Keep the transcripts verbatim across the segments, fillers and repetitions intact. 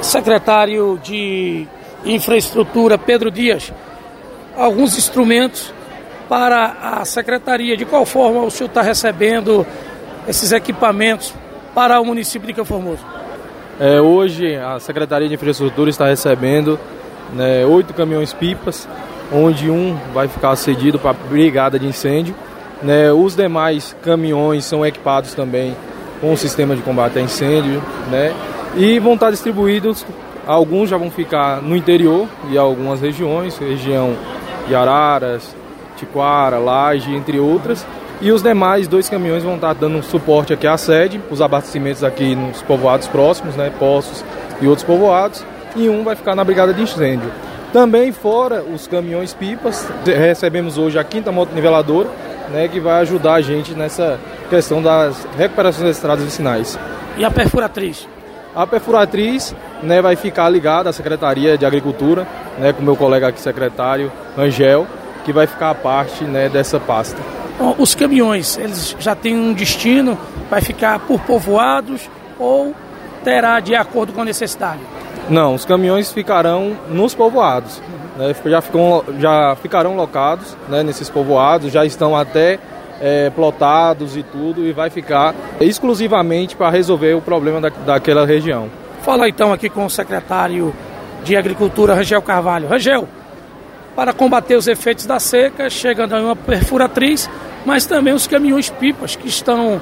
Secretário de Infraestrutura, Pedro Dias, alguns instrumentos para a Secretaria. De qual forma o senhor está recebendo esses equipamentos para o município de Campo Formoso? É, hoje a Secretaria de Infraestrutura está recebendo né, oito caminhões-pipas, onde um vai ficar cedido para a brigada de incêndio. Né, os demais caminhões são equipados também com o sistema de combate a incêndio, né, e vão estar distribuídos. Alguns já vão ficar no interior e algumas regiões, região de Araras, Tiquara, Laje, entre outras. E os demais dois caminhões vão estar dando suporte aqui à sede, os abastecimentos aqui nos povoados próximos, né, Poços e outros povoados. E um vai ficar na brigada de incêndio. Também fora os caminhões-pipas, recebemos hoje a quinta moto-niveladora, né, que vai ajudar a gente nessa questão das recuperações das estradas vicinais. E a perfuratriz? A perfuratriz né, vai ficar ligada à Secretaria de Agricultura, né, com o meu colega aqui, secretário Angel, que vai ficar a parte né, dessa pasta. Bom, os caminhões, eles já têm um destino, vai ficar por povoados ou terá de acordo com a necessidade? Não, os caminhões ficarão nos povoados, né, já, ficam, já ficarão locados né, nesses povoados, já estão até É, plotados e tudo, e vai ficar exclusivamente para resolver o problema da, daquela região. Fala então aqui com o secretário de Agricultura, Rangel Carvalho. Rangel, para combater os efeitos da seca, chega daí uma perfuratriz, mas também os caminhões-pipas que estão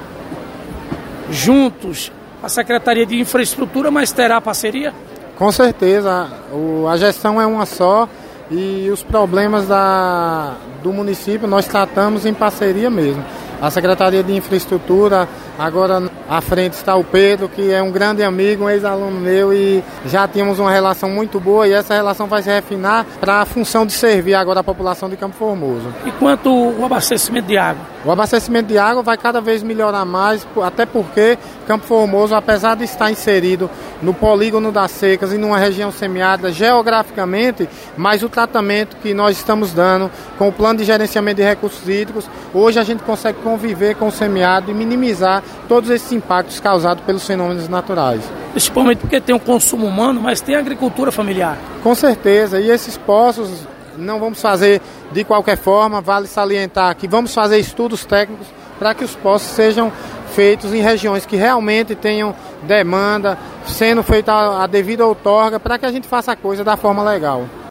juntos à Secretaria de Infraestrutura, mas terá parceria? Com certeza, o, a gestão é uma só. E os problemas da, do município nós tratamos em parceria mesmo. A Secretaria de Infraestrutura, agora à frente está o Pedro, que é um grande amigo, um ex-aluno meu, e já tínhamos uma relação muito boa, e essa relação vai se refinar para a função de servir agora a população de Campo Formoso. E quanto ao abastecimento de água? O abastecimento de água vai cada vez melhorar mais, até porque Campo Formoso, apesar de estar inserido no polígono das secas e numa região semiárida geograficamente, mas o tratamento que nós estamos dando com o plano de gerenciamento de recursos hídricos, hoje a gente consegue conviver com o semiárido e minimizar todos esses impactos causados pelos fenômenos naturais. Principalmente porque tem um consumo humano, mas tem agricultura familiar. Com certeza, e esses poços não vamos fazer de qualquer forma, vale salientar que vamos fazer estudos técnicos para que os poços sejam feitos em regiões que realmente tenham demanda, sendo feita a devida outorga, para que a gente faça a coisa da forma legal.